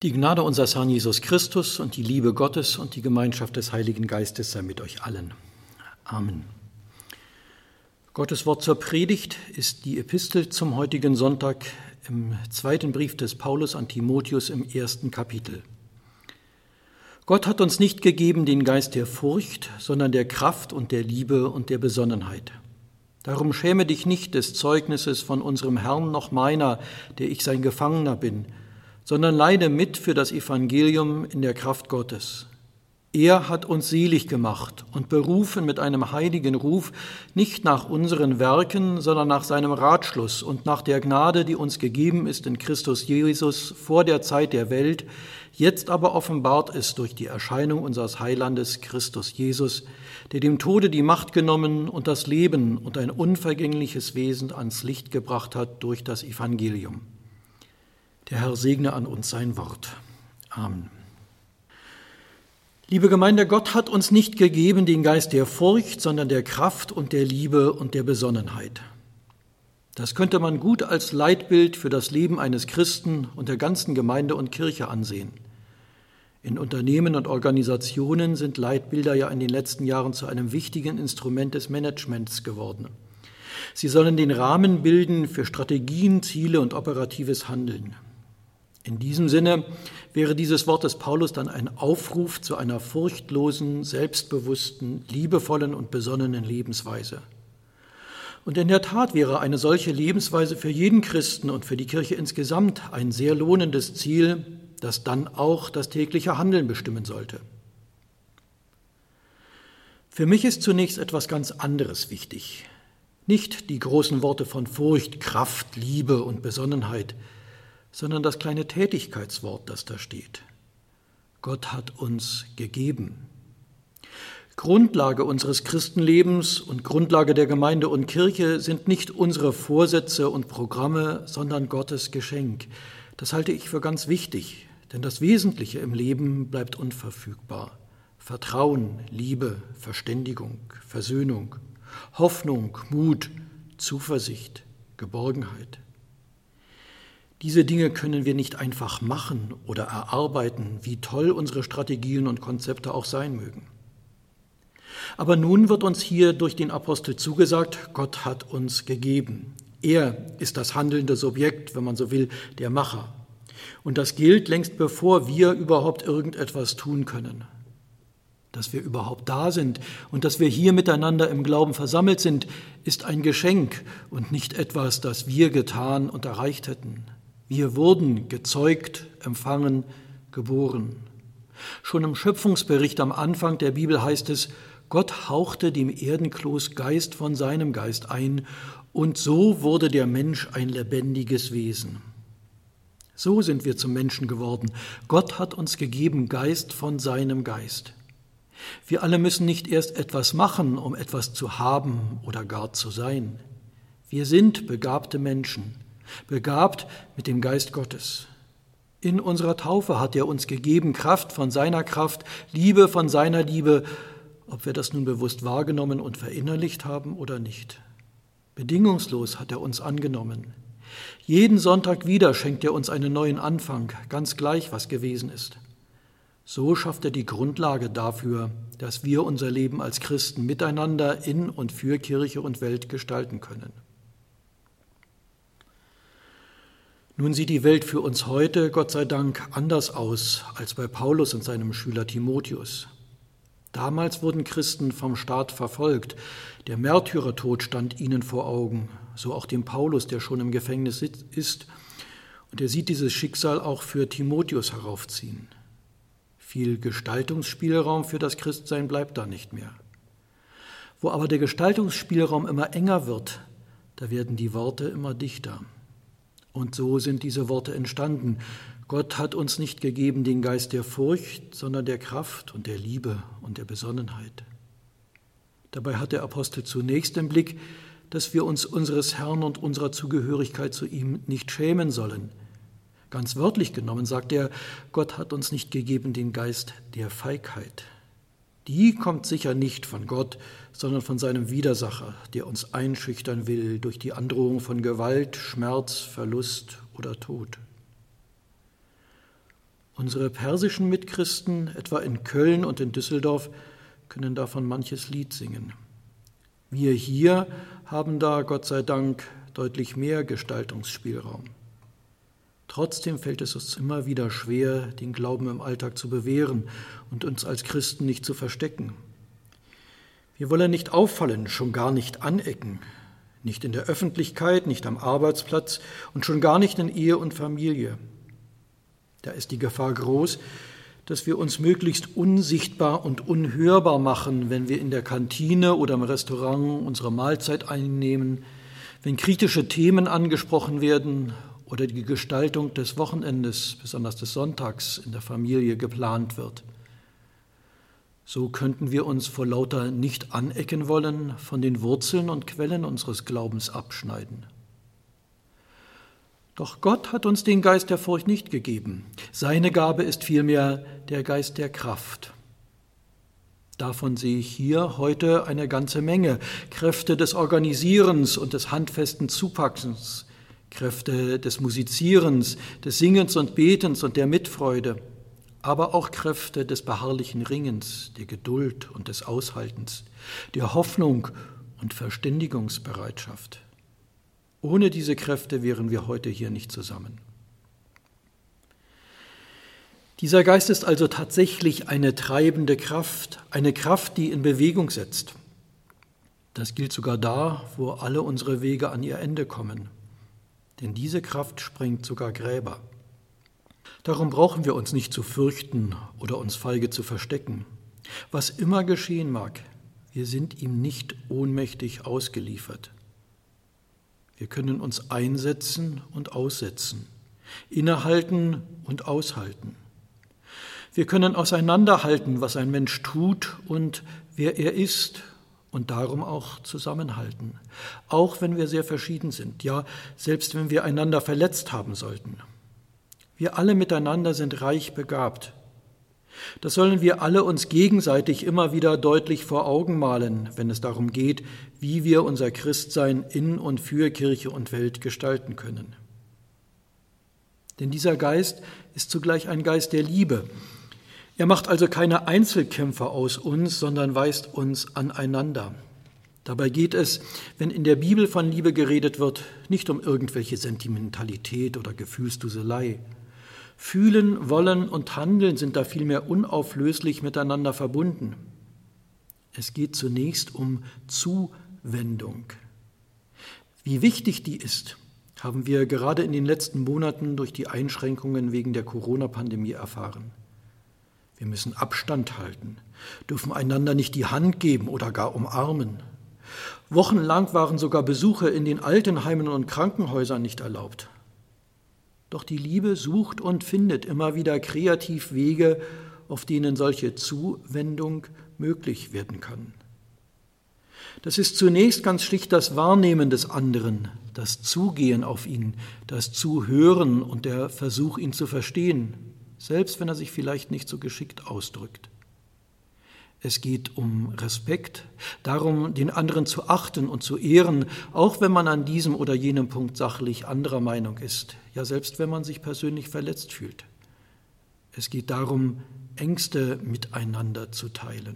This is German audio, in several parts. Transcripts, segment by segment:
Die Gnade unseres Herrn Jesus Christus und die Liebe Gottes und die Gemeinschaft des Heiligen Geistes sei mit euch allen. Amen. Gottes Wort zur Predigt ist die Epistel zum heutigen Sonntag im zweiten Brief des Paulus an Timotheus im 1. Kapitel. Gott hat uns nicht gegeben den Geist der Furcht, sondern der Kraft und der Liebe und der Besonnenheit. Darum schäme dich nicht des Zeugnisses von unserem Herrn noch meiner, der ich sein Gefangener bin, sondern leide mit für das Evangelium in der Kraft Gottes. Er hat uns selig gemacht und berufen mit einem heiligen Ruf, nicht nach unseren Werken, sondern nach seinem Ratschluss und nach der Gnade, die uns gegeben ist in Christus Jesus vor der Zeit der Welt, jetzt aber offenbart ist durch die Erscheinung unseres Heilandes Christus Jesus, der dem Tode die Macht genommen und das Leben und ein unvergängliches Wesen ans Licht gebracht hat durch das Evangelium. Der Herr segne an uns sein Wort. Amen. Liebe Gemeinde, Gott hat uns nicht gegeben den Geist der Furcht, sondern der Kraft und der Liebe und der Besonnenheit. Das könnte man gut als Leitbild für das Leben eines Christen und der ganzen Gemeinde und Kirche ansehen. In Unternehmen und Organisationen sind Leitbilder ja in den letzten Jahren zu einem wichtigen Instrument des Managements geworden. Sie sollen den Rahmen bilden für Strategien, Ziele und operatives Handeln. In diesem Sinne wäre dieses Wort des Paulus dann ein Aufruf zu einer furchtlosen, selbstbewussten, liebevollen und besonnenen Lebensweise. Und in der Tat wäre eine solche Lebensweise für jeden Christen und für die Kirche insgesamt ein sehr lohnendes Ziel, das dann auch das tägliche Handeln bestimmen sollte. Für mich ist zunächst etwas ganz anderes wichtig. Nicht die großen Worte von Furcht, Kraft, Liebe und Besonnenheit, sondern das kleine Tätigkeitswort, das da steht. Gott hat uns gegeben. Grundlage unseres Christenlebens und Grundlage der Gemeinde und Kirche sind nicht unsere Vorsätze und Programme, sondern Gottes Geschenk. Das halte ich für ganz wichtig, denn das Wesentliche im Leben bleibt unverfügbar. Vertrauen, Liebe, Verständigung, Versöhnung, Hoffnung, Mut, Zuversicht, Geborgenheit. Diese Dinge können wir nicht einfach machen oder erarbeiten, wie toll unsere Strategien und Konzepte auch sein mögen. Aber nun wird uns hier durch den Apostel zugesagt, Gott hat uns gegeben. Er ist das handelnde Subjekt, wenn man so will, der Macher. Und das gilt längst bevor wir überhaupt irgendetwas tun können. Dass wir überhaupt da sind und dass wir hier miteinander im Glauben versammelt sind, ist ein Geschenk und nicht etwas, das wir getan und erreicht hätten. Wir wurden gezeugt, empfangen, geboren. Schon im Schöpfungsbericht am Anfang der Bibel heißt es, Gott hauchte dem Erdenkloß Geist von seinem Geist ein und so wurde der Mensch ein lebendiges Wesen. So sind wir zum Menschen geworden. Gott hat uns gegeben Geist von seinem Geist. Wir alle müssen nicht erst etwas machen, um etwas zu haben oder gar zu sein. Wir sind begabte Menschen, begabt mit dem Geist Gottes. In unserer Taufe hat er uns gegeben Kraft von seiner Kraft, Liebe von seiner Liebe, ob wir das nun bewusst wahrgenommen und verinnerlicht haben oder nicht. Bedingungslos hat er uns angenommen. Jeden Sonntag wieder schenkt er uns einen neuen Anfang, ganz gleich, was gewesen ist. So schafft er die Grundlage dafür, dass wir unser Leben als Christen miteinander in und für Kirche und Welt gestalten können. Nun sieht die Welt für uns heute, Gott sei Dank, anders aus als bei Paulus und seinem Schüler Timotheus. Damals wurden Christen vom Staat verfolgt. Der Märtyrertod stand ihnen vor Augen, so auch dem Paulus, der schon im Gefängnis ist. Und er sieht dieses Schicksal auch für Timotheus heraufziehen. Viel Gestaltungsspielraum für das Christsein bleibt da nicht mehr. Wo aber der Gestaltungsspielraum immer enger wird, da werden die Worte immer dichter. Und so sind diese Worte entstanden. Gott hat uns nicht gegeben den Geist der Furcht, sondern der Kraft und der Liebe und der Besonnenheit. Dabei hat der Apostel zunächst im Blick, dass wir uns unseres Herrn und unserer Zugehörigkeit zu ihm nicht schämen sollen. Ganz wörtlich genommen sagt er, Gott hat uns nicht gegeben den Geist der Feigheit. Die kommt sicher nicht von Gott, sondern von seinem Widersacher, der uns einschüchtern will durch die Androhung von Gewalt, Schmerz, Verlust oder Tod. Unsere persischen Mitchristen, etwa in Köln und in Düsseldorf, können davon manches Lied singen. Wir hier haben da, Gott sei Dank, deutlich mehr Gestaltungsspielraum. Trotzdem fällt es uns immer wieder schwer, den Glauben im Alltag zu bewähren und uns als Christen nicht zu verstecken. Wir wollen nicht auffallen, schon gar nicht anecken, nicht in der Öffentlichkeit, nicht am Arbeitsplatz und schon gar nicht in Ehe und Familie. Da ist die Gefahr groß, dass wir uns möglichst unsichtbar und unhörbar machen, wenn wir in der Kantine oder im Restaurant unsere Mahlzeit einnehmen, wenn kritische Themen angesprochen werden oder die Gestaltung des Wochenendes, besonders des Sonntags, in der Familie geplant wird. So könnten wir uns vor lauter nicht anecken wollen von den Wurzeln und Quellen unseres Glaubens abschneiden. Doch Gott hat uns den Geist der Furcht nicht gegeben. Seine Gabe ist vielmehr der Geist der Kraft. Davon sehe ich hier heute eine ganze Menge. Kräfte des Organisierens und des handfesten Zupackens, Kräfte des Musizierens, des Singens und Betens und der Mitfreude, aber auch Kräfte des beharrlichen Ringens, der Geduld und des Aushaltens, der Hoffnung und Verständigungsbereitschaft. Ohne diese Kräfte wären wir heute hier nicht zusammen. Dieser Geist ist also tatsächlich eine treibende Kraft, eine Kraft, die in Bewegung setzt. Das gilt sogar da, wo alle unsere Wege an ihr Ende kommen. Denn diese Kraft sprengt sogar Gräber. Darum brauchen wir uns nicht zu fürchten oder uns feige zu verstecken. Was immer geschehen mag, wir sind ihm nicht ohnmächtig ausgeliefert. Wir können uns einsetzen und aussetzen, innehalten und aushalten. Wir können auseinanderhalten, was ein Mensch tut und wer er ist und darum auch zusammenhalten, auch wenn wir sehr verschieden sind, ja, selbst wenn wir einander verletzt haben sollten. Wir alle miteinander sind reich begabt. Das sollen wir alle uns gegenseitig immer wieder deutlich vor Augen malen, wenn es darum geht, wie wir unser Christsein in und für Kirche und Welt gestalten können. Denn dieser Geist ist zugleich ein Geist der Liebe. Er macht also keine Einzelkämpfer aus uns, sondern weist uns aneinander. Dabei geht es, wenn in der Bibel von Liebe geredet wird, nicht um irgendwelche Sentimentalität oder Gefühlsduselei. Fühlen, Wollen und Handeln sind da vielmehr unauflöslich miteinander verbunden. Es geht zunächst um Zuwendung. Wie wichtig die ist, haben wir gerade in den letzten Monaten durch die Einschränkungen wegen der Corona-Pandemie erfahren. Wir müssen Abstand halten, dürfen einander nicht die Hand geben oder gar umarmen. Wochenlang waren sogar Besuche in den Altenheimen und Krankenhäusern nicht erlaubt. Doch die Liebe sucht und findet immer wieder kreativ Wege, auf denen solche Zuwendung möglich werden kann. Das ist zunächst ganz schlicht das Wahrnehmen des anderen, das Zugehen auf ihn, das Zuhören und der Versuch, ihn zu verstehen, selbst wenn er sich vielleicht nicht so geschickt ausdrückt. Es geht um Respekt, darum, den anderen zu achten und zu ehren, auch wenn man an diesem oder jenem Punkt sachlich anderer Meinung ist, ja selbst wenn man sich persönlich verletzt fühlt. Es geht darum, Ängste miteinander zu teilen.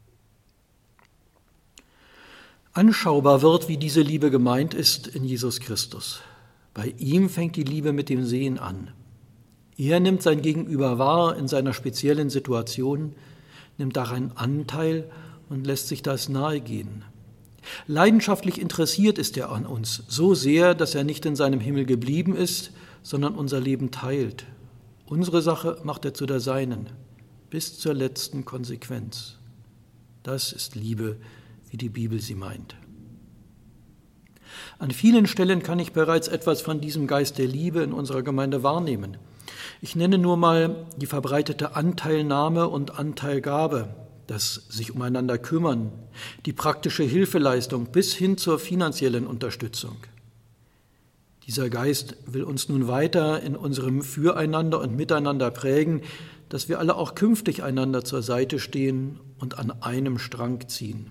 Anschaubar wird, wie diese Liebe gemeint ist, in Jesus Christus. Bei ihm fängt die Liebe mit dem Sehen an. Er nimmt sein Gegenüber wahr in seiner speziellen Situation, nimmt daran Anteil und lässt sich das nahegehen. Leidenschaftlich interessiert ist er an uns, so sehr, dass er nicht in seinem Himmel geblieben ist, sondern unser Leben teilt. Unsere Sache macht er zu der seinen, bis zur letzten Konsequenz. Das ist Liebe, wie die Bibel sie meint. An vielen Stellen kann ich bereits etwas von diesem Geist der Liebe in unserer Gemeinde wahrnehmen. Ich nenne nur mal die verbreitete Anteilnahme und Anteilgabe, das sich umeinander kümmern, die praktische Hilfeleistung bis hin zur finanziellen Unterstützung. Dieser Geist will uns nun weiter in unserem Füreinander und Miteinander prägen, dass wir alle auch künftig einander zur Seite stehen und an einem Strang ziehen.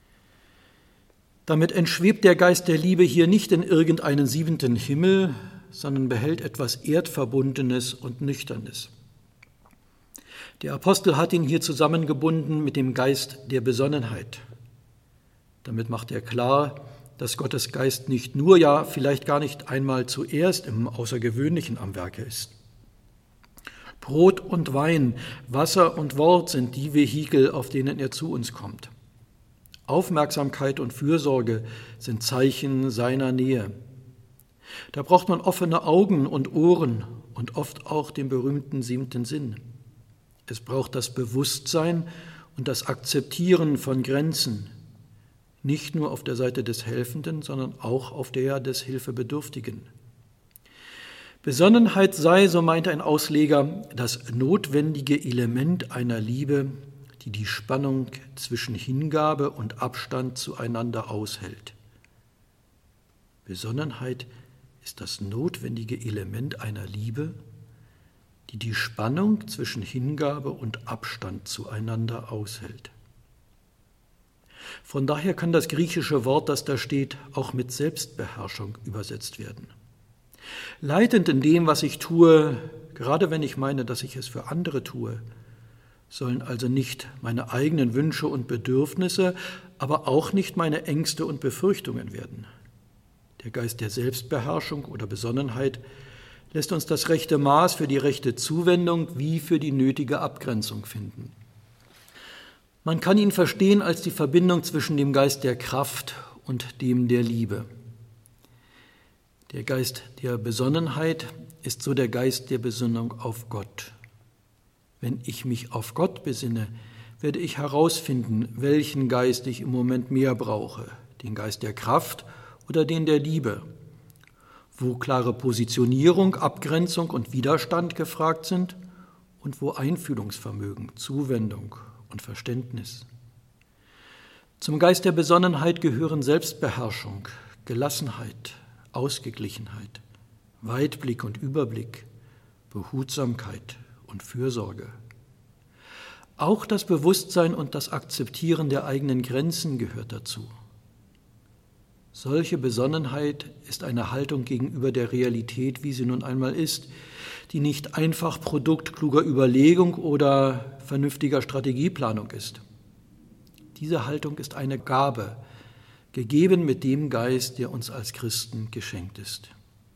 Damit entschwebt der Geist der Liebe hier nicht in irgendeinen 7. Himmel, sondern behält etwas Erdverbundenes und Nüchternes. Der Apostel hat ihn hier zusammengebunden mit dem Geist der Besonnenheit. Damit macht er klar, dass Gottes Geist nicht nur, ja vielleicht gar nicht einmal zuerst im Außergewöhnlichen am Werke ist. Brot und Wein, Wasser und Wort sind die Vehikel, auf denen er zu uns kommt. Aufmerksamkeit und Fürsorge sind Zeichen seiner Nähe. Da braucht man offene Augen und Ohren und oft auch den berühmten 7. Sinn. Es braucht das Bewusstsein und das Akzeptieren von Grenzen, nicht nur auf der Seite des Helfenden, sondern auch auf der des Hilfebedürftigen. Besonnenheit sei, so meint ein Ausleger, das notwendige Element einer Liebe, die die Spannung zwischen Hingabe und Abstand zueinander aushält. Besonnenheit ist das notwendige Element einer Liebe, die die Spannung zwischen Hingabe und Abstand zueinander aushält. Von daher kann das griechische Wort, das da steht, auch mit Selbstbeherrschung übersetzt werden. Leitend in dem, was ich tue, gerade wenn ich meine, dass ich es für andere tue, sollen also nicht meine eigenen Wünsche und Bedürfnisse, aber auch nicht meine Ängste und Befürchtungen werden. Der Geist der Selbstbeherrschung oder Besonnenheit lässt uns das rechte Maß für die rechte Zuwendung wie für die nötige Abgrenzung finden. Man kann ihn verstehen als die Verbindung zwischen dem Geist der Kraft und dem der Liebe. Der Geist der Besonnenheit ist so der Geist der Besinnung auf Gott. Wenn ich mich auf Gott besinne, werde ich herausfinden, welchen Geist ich im Moment mehr brauche, den Geist der Kraft oder den der Liebe, wo klare Positionierung, Abgrenzung und Widerstand gefragt sind und wo Einfühlungsvermögen, Zuwendung und Verständnis. Zum Geist der Besonnenheit gehören Selbstbeherrschung, Gelassenheit, Ausgeglichenheit, Weitblick und Überblick, Behutsamkeit und Fürsorge. Auch das Bewusstsein und das Akzeptieren der eigenen Grenzen gehört dazu. Solche Besonnenheit ist eine Haltung gegenüber der Realität, wie sie nun einmal ist, die nicht einfach Produkt kluger Überlegung oder vernünftiger Strategieplanung ist. Diese Haltung ist eine Gabe, gegeben mit dem Geist, der uns als Christen geschenkt ist.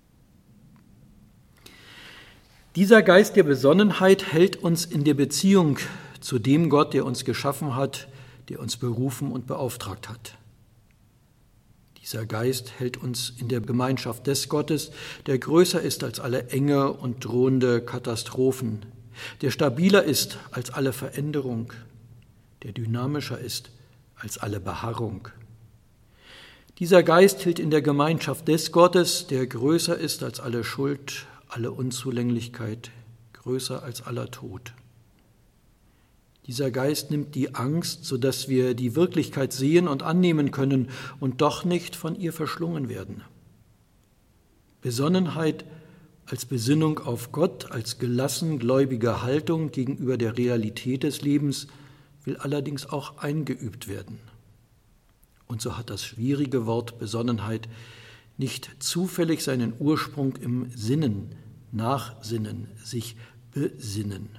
Dieser Geist der Besonnenheit hält uns in der Beziehung zu dem Gott, der uns geschaffen hat, der uns berufen und beauftragt hat. Dieser Geist hält uns in der Gemeinschaft des Gottes, der größer ist als alle enge und drohende Katastrophen, der stabiler ist als alle Veränderung, der dynamischer ist als alle Beharrung. Dieser Geist hält in der Gemeinschaft des Gottes, der größer ist als alle Schuld, alle Unzulänglichkeit, größer als aller Tod. Dieser Geist nimmt die Angst, sodass wir die Wirklichkeit sehen und annehmen können und doch nicht von ihr verschlungen werden. Besonnenheit als Besinnung auf Gott, als gelassen gläubige Haltung gegenüber der Realität des Lebens will allerdings auch eingeübt werden. Und so hat das schwierige Wort Besonnenheit nicht zufällig seinen Ursprung im Sinnen, Nachsinnen, sich besinnen.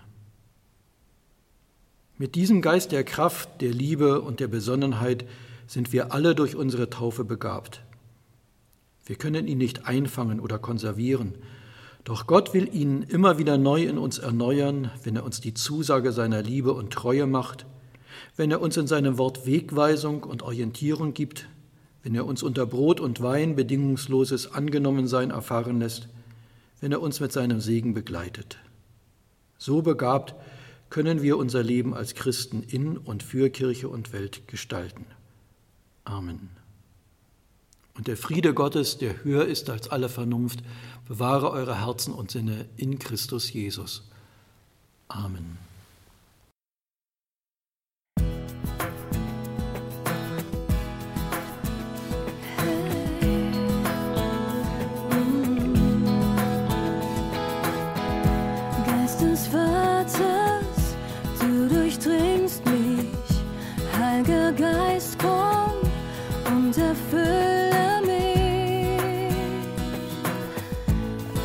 Mit diesem Geist der Kraft, der Liebe und der Besonnenheit sind wir alle durch unsere Taufe begabt. Wir können ihn nicht einfangen oder konservieren, doch Gott will ihn immer wieder neu in uns erneuern, wenn er uns die Zusage seiner Liebe und Treue macht, wenn er uns in seinem Wort Wegweisung und Orientierung gibt, wenn er uns unter Brot und Wein bedingungsloses Angenommensein erfahren lässt, wenn er uns mit seinem Segen begleitet. So begabt können wir unser Leben als Christen in und für Kirche und Welt gestalten. Amen. Und der Friede Gottes, der höher ist als alle Vernunft, bewahre eure Herzen und Sinne in Christus Jesus. Amen. Geist des Vaters, du durchdringst mich, Heiliger Geist, komm und erfülle mich.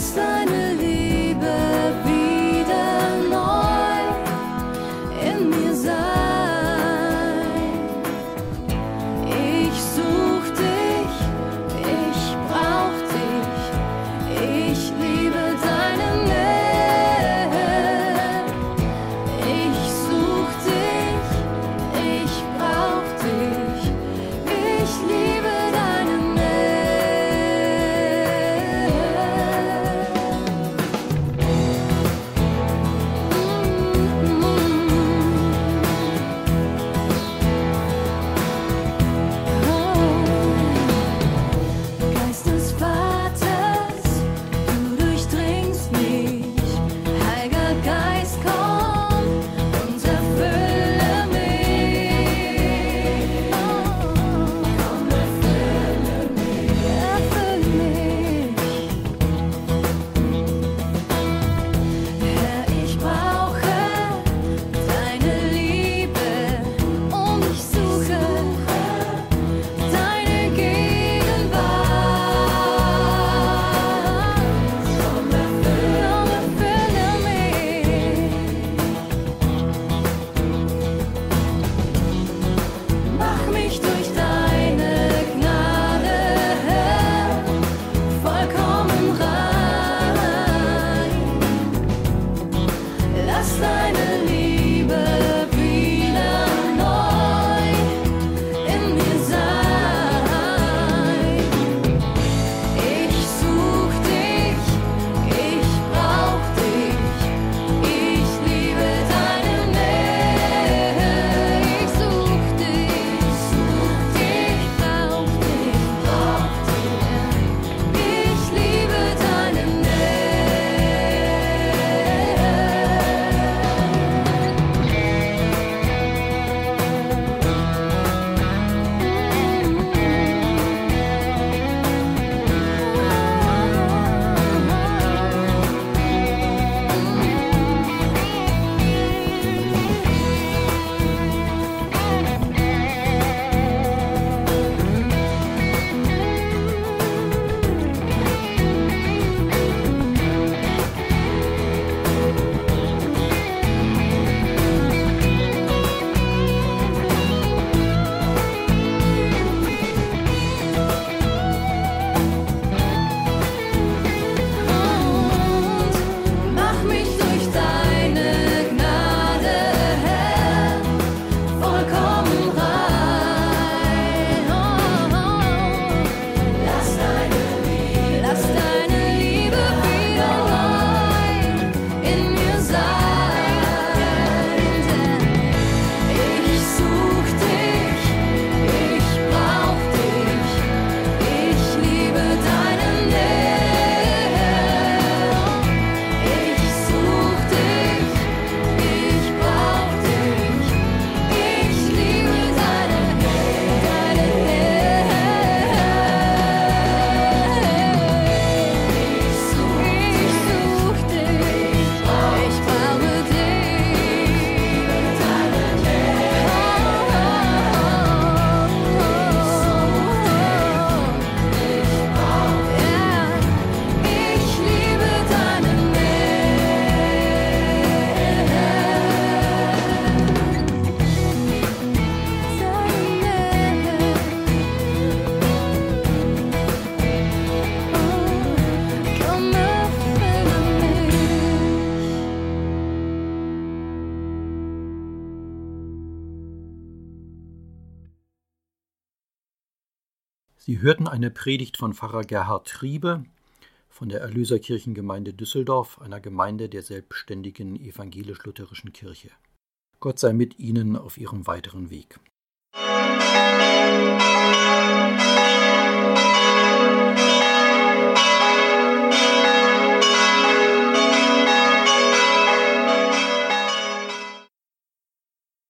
Sie hörten eine Predigt von Pfarrer Gerhard Triebe von der Erlöserkirchengemeinde Düsseldorf, einer Gemeinde der selbstständigen evangelisch-lutherischen Kirche. Gott sei mit Ihnen auf Ihrem weiteren Weg.